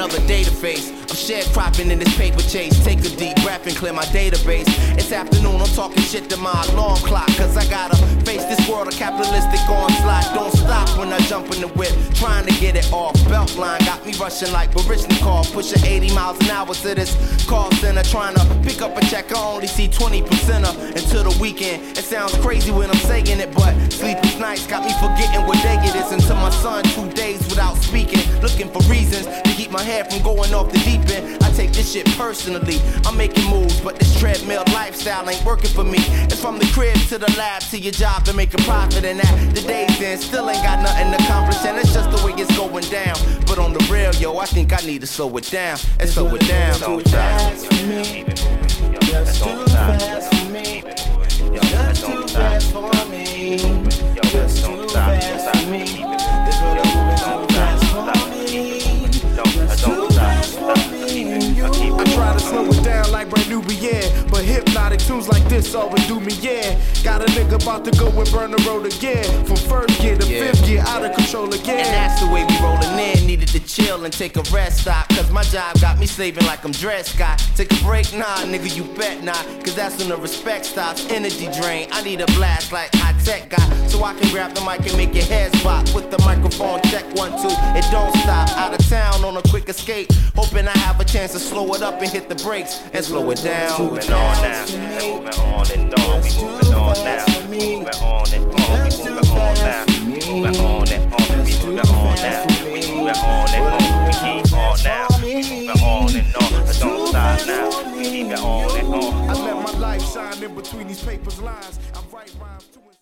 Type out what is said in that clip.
another day to face. I'm sharecropping in this paper chase. Take a deep breath and clear my database. It's afternoon, I'm talking shit to my alarm clock. Cause I gotta face this world of capitalistic onslaught. Don't stop when I jump in the whip, trying to get it off. Beltline got me rushing like Baryshnikov, pushing 80 miles an hour to this call center. Trying to pick up a check, I only see 20% until the weekend. It sounds crazy when I'm saying it, but sleepless nights got me forgetting what day it is. Until my son 2 days without speaking, looking for reasons to keep my head from going off the deep end. I take this shit personally, I'm making moves, but this treadmill lifestyle ain't working for me. It's from the crib to the lab to your job to make a profit, and at the day's end still ain't got nothing accomplished, and it's just the way it's going down. But on the real, yo, I think I need to slow it down and slow it down. Too fast for me, just too fast for me, just too fast for me, just too fast for me. This world is moving too fast for me, just too fast for me and you. I try to slow it down like brand new yeah, but hypnotic tunes like this always do me, yeah. Got a nigga about to go and burn the road again. From first gear to fifth gear, out of control again. And that's the way we rollin' in. Needed to chill and take a rest stop, cause my job got me slaving like I'm dressed. Scott, take a break? Nah, nigga, you bet not. Cause that's when the respect stops. Energy drain, I need a blast like high tech guy, so I can grab the mic and make your head spot. With the microphone, check 1, 2, it don't stop. Out of town on a quick escape, hoping I have a chance to slow it up and hit the brakes and slow it down. Moving on now, moving on and on, we moving on now, moving on and on, we moving on now, moving on and on, we moving on now, we moving on and on, we keep on now, we moving on and on, I don't stop now, we keep it on and on. I let my light shine in between these papers lines. I write rhymes.